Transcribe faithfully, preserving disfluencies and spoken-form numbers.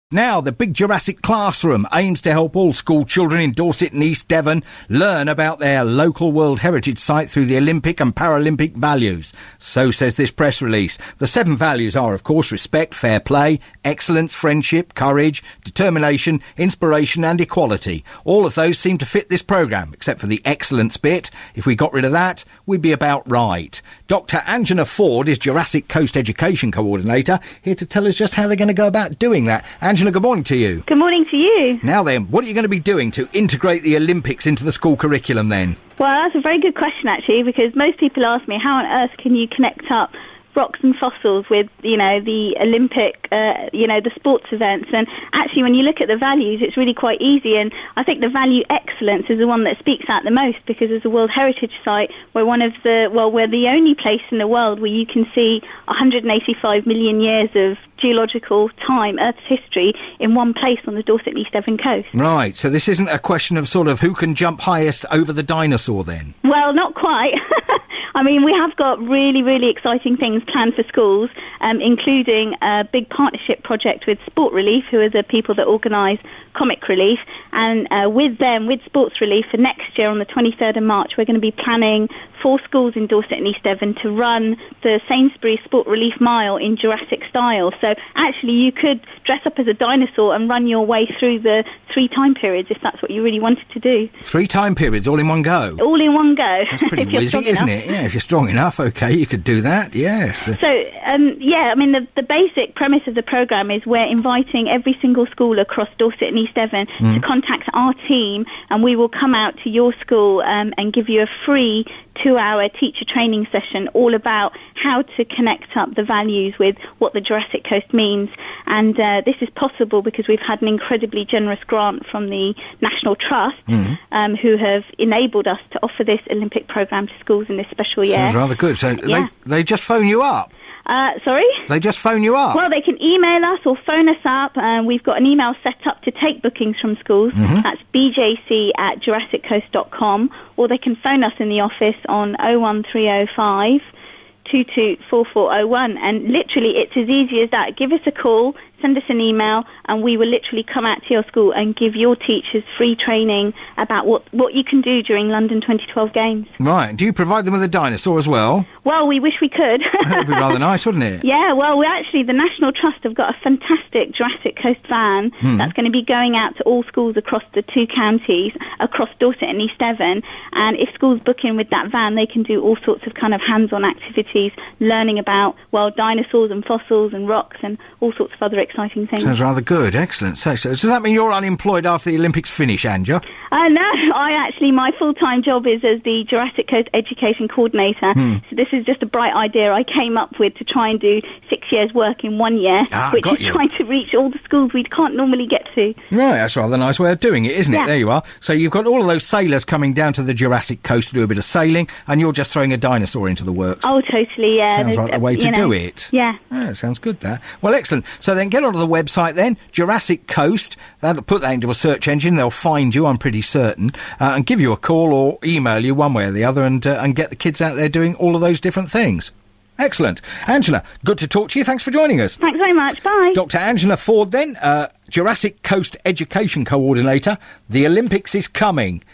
Now, the Big Jurassic Classroom aims to help all school children in Dorset and East Devon learn about their local World Heritage Site through the Olympic and Paralympic values. So says this press release. The seven values are, of course, respect, fair play, excellence, friendship, courage, determination, inspiration and equality. All of those seem to fit this programme, except for the excellence bit. If we got rid of that, we'd be about right. Doctor Angela Ford is Jurassic Coast Education Coordinator, here to tell us just how they're going to go about doing that. Angela, good morning to you. Good morning to you. Now then, what are you going to be doing to integrate the Olympics into the school curriculum then? Well, that's a very good question, actually, because most people ask me, how on earth can you connect up rocks and fossils with, you know, the Olympic, uh, you know, the sports events? And actually, when you look at the values, it's really quite easy. And I think the value excellence is the one that speaks out the most, because as a World Heritage Site, we're one of the, well, we're the only place in the world where you can see one hundred eighty-five million years of geological time, Earth's history, in one place on the Dorset and East Devon coast. Right, so this isn't a question of sort of who can jump highest over the dinosaur then? Well, not quite. I mean, we have got really, really exciting things planned for schools, um, including a big partnership project with Sport Relief, who are the people that organise Comic Relief. And uh, with them, with Sports Relief, for next year on the twenty-third of March, we're going to be planning four schools in Dorset and East Devon to run the Sainsbury's Sport Relief Mile in Jurassic style. So actually you could dress up as a dinosaur and run your way through the three time periods if that's what you really wanted to do. Three time periods all in one go? All in one go. That's pretty whizzy, isn't it? Yeah, if you're strong enough, OK, you could do that, yes. So, um, yeah, I mean, the, the basic premise of the programme is we're inviting every single school across Dorset and East Devon mm. to contact our team, and we will come out to your school um, and give you a free two-hour teacher training session all about how to connect up the values with what the Jurassic Coast means. And uh, this is possible because we've had an incredibly generous grant from the National Trust, mm-hmm. um, who have enabled us to offer this Olympic programme to schools in this special year. Sounds rather good. So yeah. they, they just phone you up? Uh, sorry? They just phone you up? Well, they can email us or phone us up. Um, we've got an email set up to take bookings from schools. Mm-hmm. That's b j c at jurassic coast dot com. Or they can phone us in the office on oh one three oh five, two two four four oh one. And literally, it's as easy as that. Give us a call, send us an email, and we will literally come out to your school and give your teachers free training about what, what you can do during London twenty twelve Games. Right. Do you provide them with a dinosaur as well? Well, we wish we could. That would be rather nice, wouldn't it? Yeah, well, we actually, the National Trust have got a fantastic Jurassic Coast van hmm. that's going to be going out to all schools across the two counties, across Dorset and East Devon. And if schools book in with that van, they can do all sorts of kind of hands-on activities, learning about, well, dinosaurs and fossils and rocks and all sorts of other exciting things. Sounds rather good. Excellent. So, so does that mean you're unemployed after the Olympics finish, Anja? Uh, no, I actually, my full-time job is as the Jurassic Coast Education Coordinator. Hmm. So this is just a bright idea I came up with to try and do six years' work in one year, ah, which is you. trying to reach all the schools we can't normally get to. Right, that's rather a nice way of doing it, isn't it? Yeah. There you are. So you've got all of those sailors coming down to the Jurassic Coast to do a bit of sailing, and you're just throwing a dinosaur into the works. Oh, totally, yeah. Sounds like the way to you know, do it. Yeah. Yeah, sounds good, that. Well, excellent. So then get onto the website then, Jurassic Coast. That'll put that into a search engine. They'll find you, I'm pretty certain, uh, and give you a call or email you one way or the other and, uh, and get the kids out there doing all of those different things. Excellent. Angela, good to talk to you. Thanks for joining us. Thanks very much. Bye. Doctor Angela Ford then, uh, Jurassic Coast Education Coordinator. The Olympics is coming.